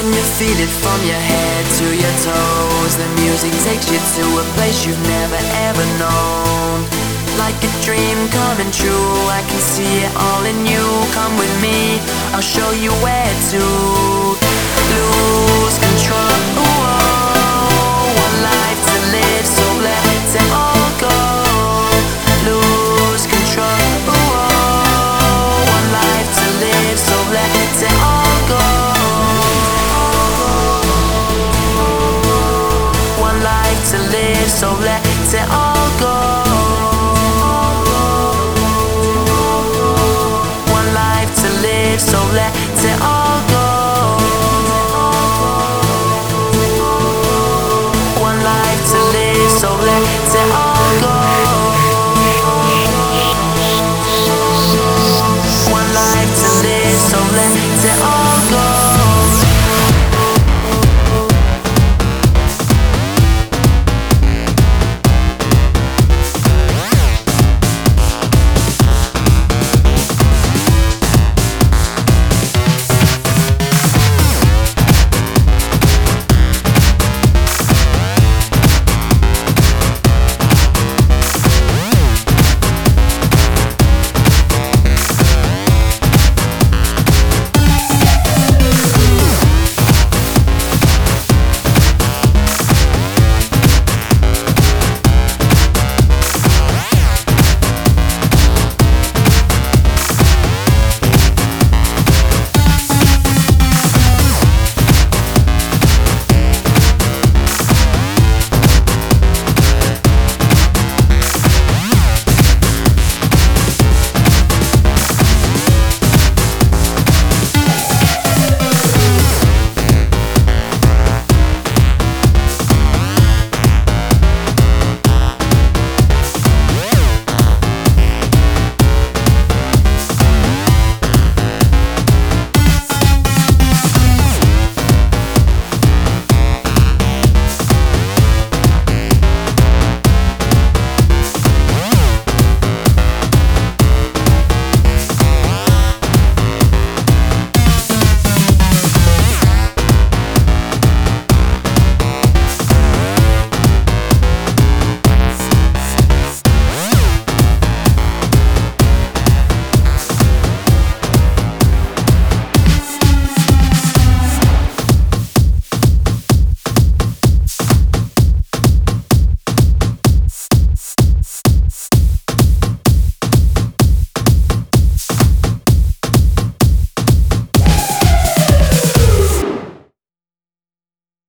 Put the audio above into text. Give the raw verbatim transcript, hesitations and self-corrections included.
Can you feel it from your head to your toes? The music takes you to a place you've never ever known. Like a dream coming true, I can see it all in you. Come with me, I'll show you where to lose control. One life to live, so let it all go. Lose control. One life to live, so let it all go. One life to live, so let